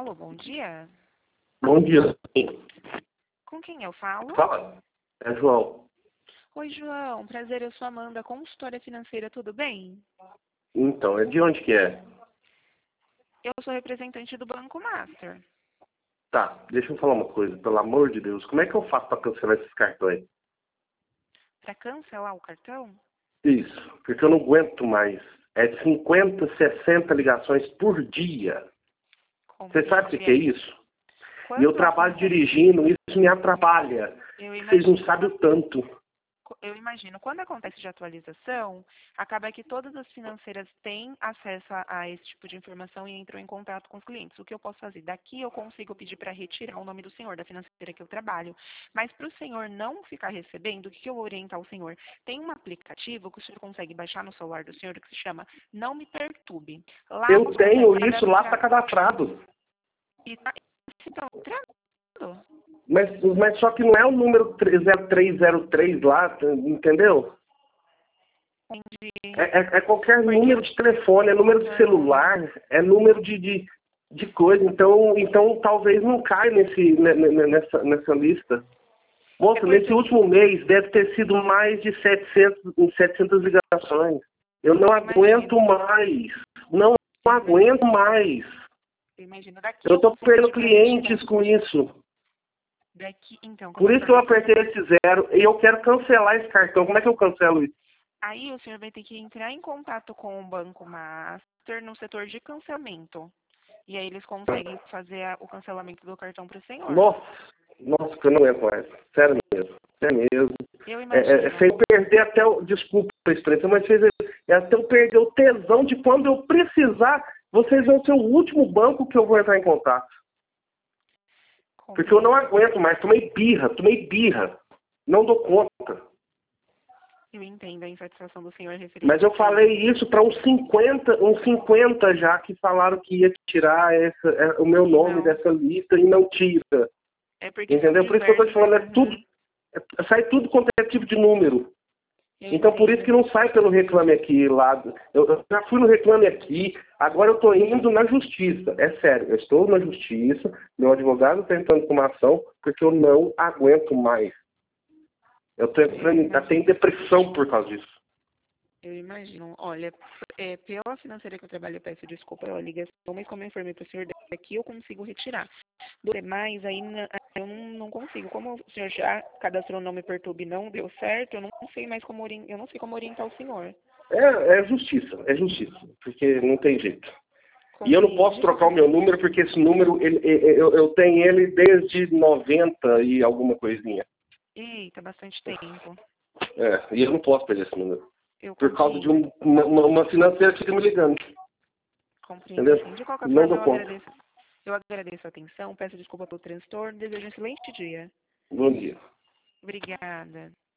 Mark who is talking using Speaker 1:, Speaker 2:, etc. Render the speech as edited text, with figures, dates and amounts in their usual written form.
Speaker 1: Alô, bom dia.
Speaker 2: Bom dia.
Speaker 1: Com quem eu falo?
Speaker 2: Fala. É João.
Speaker 1: Oi, João. Prazer, eu sou Amanda, consultora financeira, tudo bem?
Speaker 2: Então, é de onde que é?
Speaker 1: Eu sou representante do Banco Master.
Speaker 2: Tá, deixa eu falar uma coisa, pelo amor de Deus. Como é que eu faço para cancelar esses cartões?
Speaker 1: Para cancelar o cartão?
Speaker 2: Isso, porque eu não aguento mais. É 50, 60 ligações por dia. Você sabe o que é
Speaker 1: Compreende?
Speaker 2: isso? E eu
Speaker 1: Quando
Speaker 2: trabalho
Speaker 1: acontece...
Speaker 2: dirigindo, isso me atrapalha.
Speaker 1: Eu
Speaker 2: Vocês não
Speaker 1: imagino.
Speaker 2: sabem o tanto.
Speaker 1: Eu imagino, quando acontece de atualização, acaba que todas as financeiras têm acesso a esse tipo de informação e entram em contato com os clientes. O que eu posso fazer? Daqui eu consigo pedir para retirar o nome do senhor, da financeira que eu trabalho. Mas para o senhor não ficar recebendo, o que eu vou orientar o senhor? Tem um aplicativo que o senhor consegue baixar no celular do senhor que se chama Não Me Perturbe. Lá
Speaker 2: Eu
Speaker 1: você
Speaker 2: tenho
Speaker 1: consegue
Speaker 2: isso, lá está
Speaker 1: cadastrar.
Speaker 2: cadastrado.
Speaker 1: E tá, então, entrando.
Speaker 2: Mas só que não é o número 0303 lá, entendeu?
Speaker 1: Entendi.
Speaker 2: É qualquer
Speaker 1: Porque
Speaker 2: número de telefone, é número de celular, é número de coisa. Então talvez não caia nessa lista.
Speaker 1: é
Speaker 2: Moça, nesse
Speaker 1: porque
Speaker 2: último mês deve ter sido mais de 700 ligações. Eu não
Speaker 1: eu
Speaker 2: aguento
Speaker 1: imagino.
Speaker 2: mais. Não
Speaker 1: Eu imagino.
Speaker 2: aguento mais.
Speaker 1: Eu imagino. Daqui
Speaker 2: Eu
Speaker 1: eu
Speaker 2: estou
Speaker 1: consigo
Speaker 2: perdendo
Speaker 1: pedir para retirar.
Speaker 2: clientes com isso.
Speaker 1: Daqui, então, como
Speaker 2: Por
Speaker 1: eu
Speaker 2: isso que eu
Speaker 1: falei,
Speaker 2: apertei esse zero. E eu quero cancelar esse cartão. Como é que eu cancelo isso?
Speaker 1: aí o senhor vai ter que entrar em contato com o Banco Master no setor de cancelamento. E aí eles conseguem fazer o cancelamento do cartão para o senhor.
Speaker 2: Nossa, que eu não aguento mais. Sério mesmo. Sério mesmo.
Speaker 1: Eu imagino.
Speaker 2: Sem eu perder até o. Desculpa a expressão, mas até eu perder o tesão de quando eu precisar, vocês vão ser o último banco que eu vou entrar em contato. Porque eu não
Speaker 1: Compreendo.
Speaker 2: aguento mais. Tomei birra. Não dou conta.
Speaker 1: Eu entendo a insatisfação do senhor
Speaker 2: Mas eu
Speaker 1: referente a isso.
Speaker 2: falei isso para uns 50 já que falaram que ia tirar o meu
Speaker 1: E
Speaker 2: nome
Speaker 1: não.
Speaker 2: dessa lista e não tira.
Speaker 1: É porque são
Speaker 2: Entendeu? Por isso que eu estou te
Speaker 1: diversos.
Speaker 2: falando,
Speaker 1: Uhum.
Speaker 2: sai tudo quanto é tipo de número.
Speaker 1: Eu
Speaker 2: Então, por isso
Speaker 1: entendo.
Speaker 2: que não sai pelo Reclame Aqui lá. Eu já fui no Reclame Aqui, agora eu estou indo na justiça. É sério, eu estou na justiça, meu advogado está entrando com uma ação, porque eu não aguento mais. Eu estou
Speaker 1: Eu
Speaker 2: entrando, até em
Speaker 1: imagino.
Speaker 2: depressão por causa disso.
Speaker 1: Eu imagino. Olha, pela financeira que eu trabalho, eu peço desculpa pela ligação, mas como eu informei para o senhor, daqui eu consigo retirar. Do demais, aí eu não consigo. Como o senhor já cadastrou o nome Perturbe e não deu certo, eu não sei mais eu não sei como orientar o senhor.
Speaker 2: É justiça, porque não tem jeito. E eu não
Speaker 1: Compreendo.
Speaker 2: posso
Speaker 1: De
Speaker 2: trocar o
Speaker 1: qualquer
Speaker 2: meu número, porque esse número, eu tenho ele desde 90 e alguma coisinha.
Speaker 1: Eita, bastante tempo.
Speaker 2: E eu não posso perder esse número.
Speaker 1: Eu
Speaker 2: Por causa de
Speaker 1: compreendo.
Speaker 2: uma financeira que fica me ligando.
Speaker 1: Compreendo,
Speaker 2: Entendeu?
Speaker 1: sim. De qualquer
Speaker 2: Não
Speaker 1: forma,
Speaker 2: dou conta.
Speaker 1: eu agradeço a atenção, peço desculpa pelo transtorno, desejo um excelente dia.
Speaker 2: Bom dia.
Speaker 1: Obrigada.